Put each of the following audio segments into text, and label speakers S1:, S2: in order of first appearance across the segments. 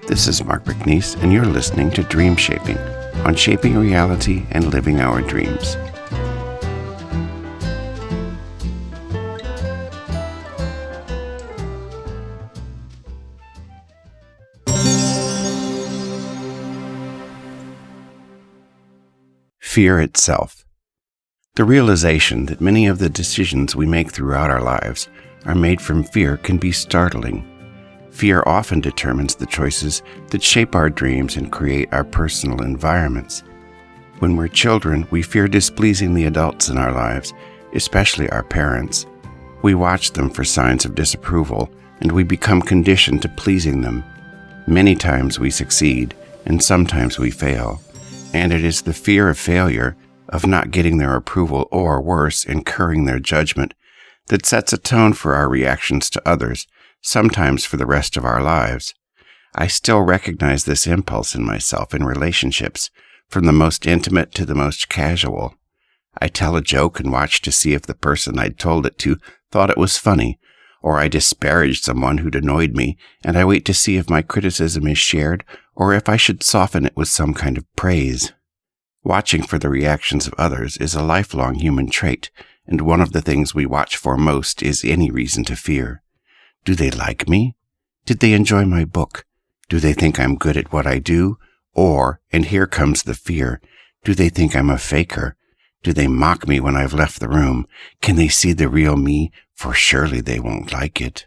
S1: This is Mark McNeese, and you're listening to Dream Shaping on shaping reality and living our dreams. Fear itself. The realization that many of the decisions we make throughout our lives are made from fear can be startling. Fear often determines the choices that shape our dreams and create our personal environments. When we're children, we fear displeasing the adults in our lives, especially our parents. We watch them for signs of disapproval, and we become conditioned to pleasing them. Many times we succeed, and sometimes we fail. And it is the fear of failure, of not getting their approval, or worse, incurring their judgment, that sets a tone for our reactions to others, sometimes for the rest of our lives. I still recognize this impulse in myself in relationships, from the most intimate to the most casual. I tell a joke and watch to see if the person I'd told it to thought it was funny, or I disparage someone who'd annoyed me, and I wait to see if my criticism is shared or if I should soften it with some kind of praise. Watching for the reactions of others is a lifelong human trait, and one of the things we watch for most is any reason to fear. Do they like me? Did they enjoy my book? Do they think I'm good at what I do? Or, and here comes the fear, do they think I'm a faker? Do they mock me when I've left the room? Can they see the real me? For surely they won't like it.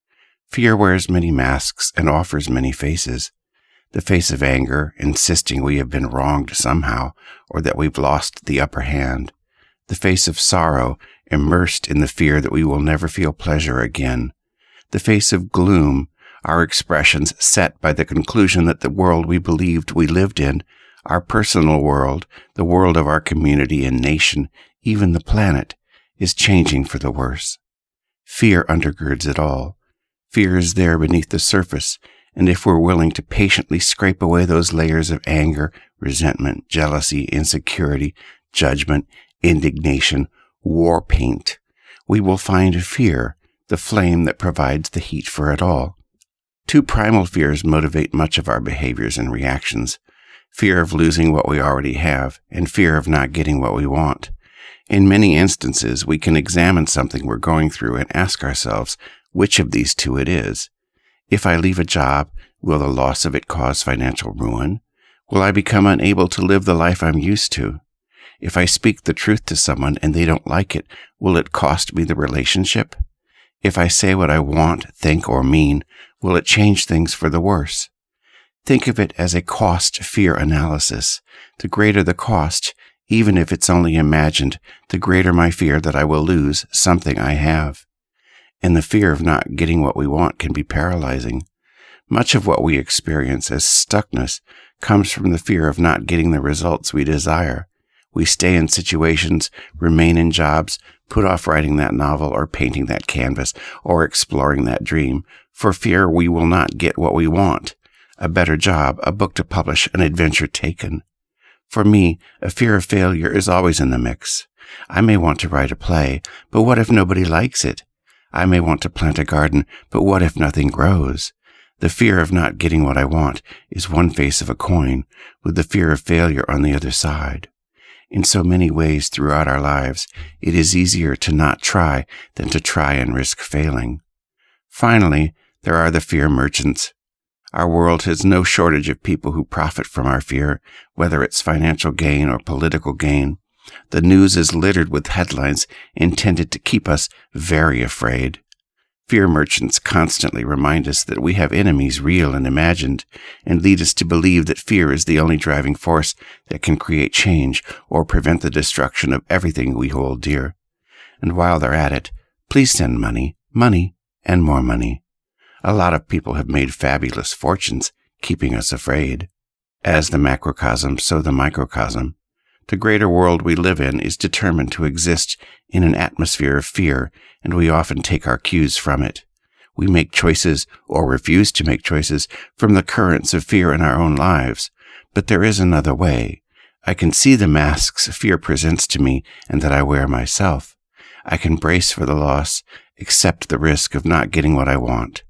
S1: Fear wears many masks and offers many faces. The face of anger, insisting we have been wronged somehow, or that we've lost the upper hand. The face of sorrow, immersed in the fear that we will never feel pleasure again. The face of gloom, our expressions set by the conclusion that the world we believed we lived in, our personal world, the world of our community and nation, even the planet, is changing for the worse. Fear undergirds it all. Fear is there beneath the surface, and if we're willing to patiently scrape away those layers of anger, resentment, jealousy, insecurity, judgment, indignation, war paint, we will find fear, the flame that provides the heat for it all. Two primal fears motivate much of our behaviors and reactions: fear of losing what we already have, and fear of not getting what we want. In many instances, we can examine something we're going through and ask ourselves which of these two it is. If I leave a job, will the loss of it cause financial ruin? Will I become unable to live the life I'm used to? If I speak the truth to someone and they don't like it, will it cost me the relationship? If I say what I want, think, or mean, will it change things for the worse? Think of it as a cost-fear analysis. The greater the cost, even if it's only imagined, the greater my fear that I will lose something I have. And the fear of not getting what we want can be paralyzing. Much of what we experience as stuckness comes from the fear of not getting the results we desire. We stay in situations, remain in jobs, put off writing that novel or painting that canvas or exploring that dream for fear we will not get what we want: a better job, a book to publish, an adventure taken. For me, a fear of failure is always in the mix. I may want to write a play, but what if nobody likes it? I may want to plant a garden, but what if nothing grows? The fear of not getting what I want is one face of a coin, with the fear of failure on the other side. In so many ways throughout our lives, it is easier to not try than to try and risk failing. Finally, there are the fear merchants. Our world has no shortage of people who profit from our fear, whether it's financial gain or political gain. The news is littered with headlines intended to keep us very afraid. Fear merchants constantly remind us that we have enemies real and imagined, and lead us to believe that fear is the only driving force that can create change or prevent the destruction of everything we hold dear. And while they're at it, please send money, and more money. A lot of people have made fabulous fortunes keeping us afraid. As the macrocosm, so the microcosm. The greater world we live in is determined to exist in an atmosphere of fear, and we often take our cues from it. We make choices, or refuse to make choices, from the currents of fear in our own lives. But there is another way. I can see the masks fear presents to me and that I wear myself. I can brace for the loss, accept the risk of not getting what I want.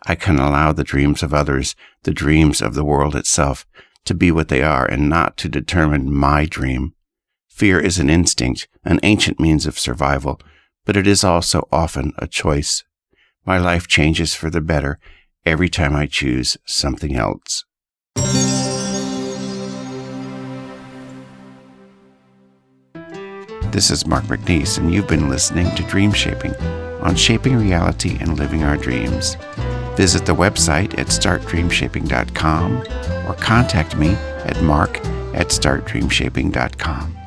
S1: I can allow the dreams of others, the dreams of the world itself, to be what they are and not to determine my dream. Fear is an instinct, an ancient means of survival, but it is also often a choice. My life changes for the better every time I choose something else. This is Mark McNeese, and you've been listening to Dream Shaping on Shaping Reality and Living Our Dreams. Visit the website at startdreamshaping.com or contact me at mark@startdreamshaping.com.